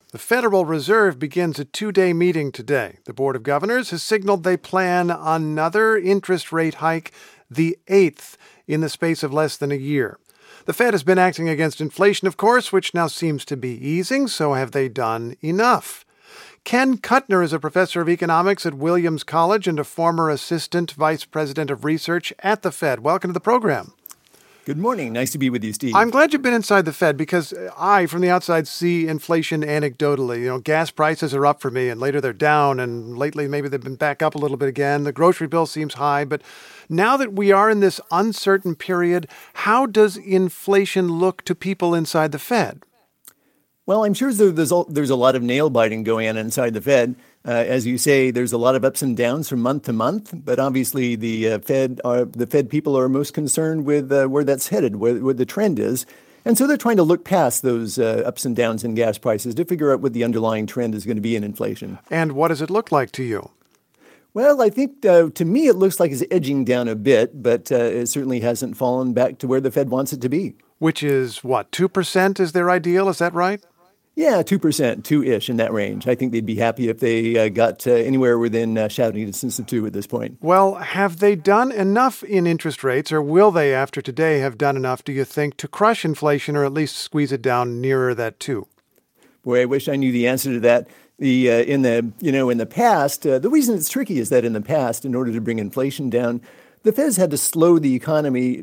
The Federal Reserve begins a two-day meeting today. The Board of Governors has signaled they plan another interest rate hike, the eighth, in the space of less than a year. The Fed has been acting against inflation, of course, which now seems to be easing, so have they done enough? Ken Kuttner is a professor of economics at Williams College and a former assistant vice president of research at the Fed. Welcome to the program. Good morning. Nice to be with you, Steve. I'm glad you've been inside the Fed because I, from the outside, see inflation anecdotally. Gas prices are up for me and later they're down, and lately maybe they've been back up a little bit again. The grocery bill seems high, but now that we are in this uncertain period, how does inflation look to people inside the Fed? Well, I'm sure there's a lot of nail biting going on inside the Fed. As you say, there's a lot of ups and downs from month to month, but obviously the Fed people are most concerned with where that's headed, where the trend is. And so they're trying to look past those ups and downs in gas prices to figure out what the underlying trend is going to be in inflation. And what does it look like to you? Well, I think to me it looks like it's edging down a bit, but it certainly hasn't fallen back to where the Fed wants it to be. Which is what, 2% is their ideal? Is that right? Yeah, 2%, 2-ish in that range. I think they'd be happy if they got anywhere within shouting distance of 2 at this point. Well, have they done enough in interest rates, or will they, after today, have done enough, do you think, to crush inflation or at least squeeze it down nearer that 2? Boy, I wish I knew the answer to that. In the past, the reason it's tricky is that in the past, in order to bring inflation down, the Fed's had to slow the economy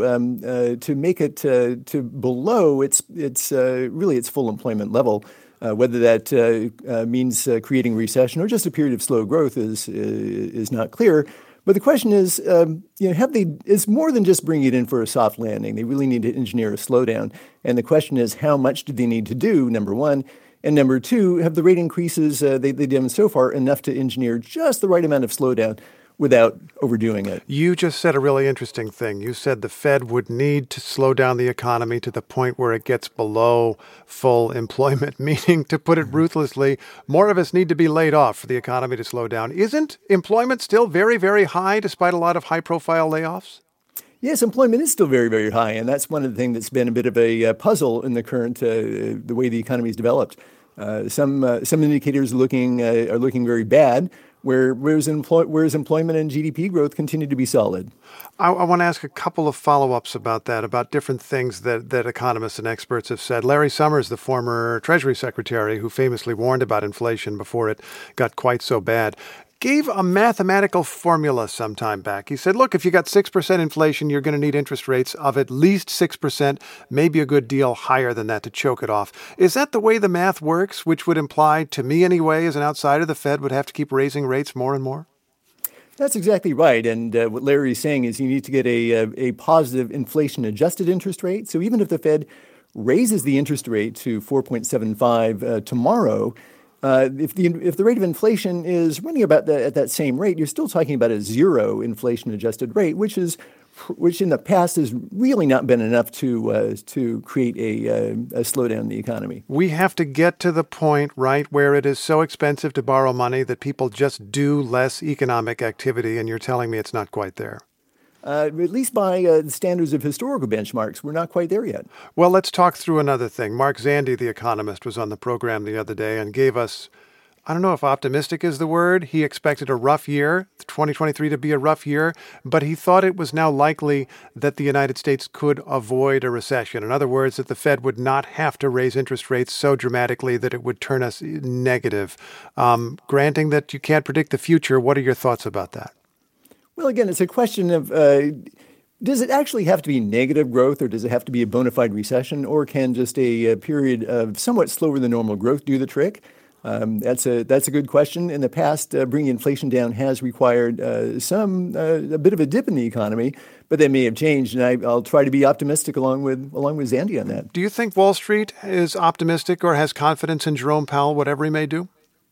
to make it to below its full employment level. Whether that means creating recession or just a period of slow growth is not clear. But the question is, it's more than just bringing it in for a soft landing. They really need to engineer a slowdown. And the question is, how much do they need to do? Number one. And number two, have the rate increases they've done so far enough to engineer just the right amount of slowdown without overdoing it? You just said a really interesting thing. You said the Fed would need to slow down the economy to the point where it gets below full employment, meaning, to put it ruthlessly, more of us need to be laid off for the economy to slow down. Isn't employment still very, very high despite a lot of high-profile layoffs? Yes, employment is still very, very high, and that's one of the things that's been a bit of a puzzle in the current the way the economy is developed. Some indicators are looking very bad, whereas employment and GDP growth continue to be solid. I want to ask a couple of follow-ups about that, about different things that economists and experts have said. Larry Summers, the former Treasury Secretary who famously warned about inflation before it got quite so bad, gave a mathematical formula some time back. He said, look, if you got 6% inflation, you're going to need interest rates of at least 6%, maybe a good deal higher than that to choke it off. Is that the way the math works, which would imply, to me anyway, as an outsider, the Fed would have to keep raising rates more and more? That's exactly right. And what Larry is saying is you need to get a positive inflation-adjusted interest rate. So even if the Fed raises the interest rate to 4.75 tomorrow, if the rate of inflation is running about at that same rate, you're still talking about a zero inflation-adjusted rate, which in the past has really not been enough to create a slowdown in the economy. We have to get to the point, right, where it is so expensive to borrow money that people just do less economic activity, and you're telling me it's not quite there. At least by the standards of historical benchmarks, we're not quite there yet. Well, let's talk through another thing. Mark Zandi, the economist, was on the program the other day and gave us, I don't know if optimistic is the word. He expected a rough year, 2023 to be a rough year, but he thought it was now likely that the United States could avoid a recession. In other words, that the Fed would not have to raise interest rates so dramatically that it would turn us negative. Granting that you can't predict the future, what are your thoughts about that? Well, again, it's a question of does it actually have to be negative growth, or does it have to be a bona fide recession, or can just a period of somewhat slower than normal growth do the trick? That's a good question. In the past, bringing inflation down has required a bit of a dip in the economy, but that may have changed, and I'll try to be optimistic along with Zandi on that. Do you think Wall Street is optimistic or has confidence in Jerome Powell, whatever he may do?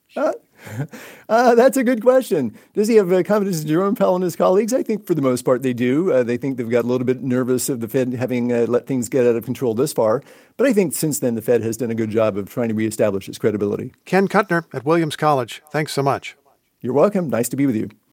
That's a good question. Does he have confidence in Jerome Powell and his colleagues? I think for the most part they do. They think they've got a little bit nervous of the Fed having let things get out of control this far. But I think since then the Fed has done a good job of trying to reestablish its credibility. Ken Kuttner at Williams College. Thanks so much. You're welcome. Nice to be with you.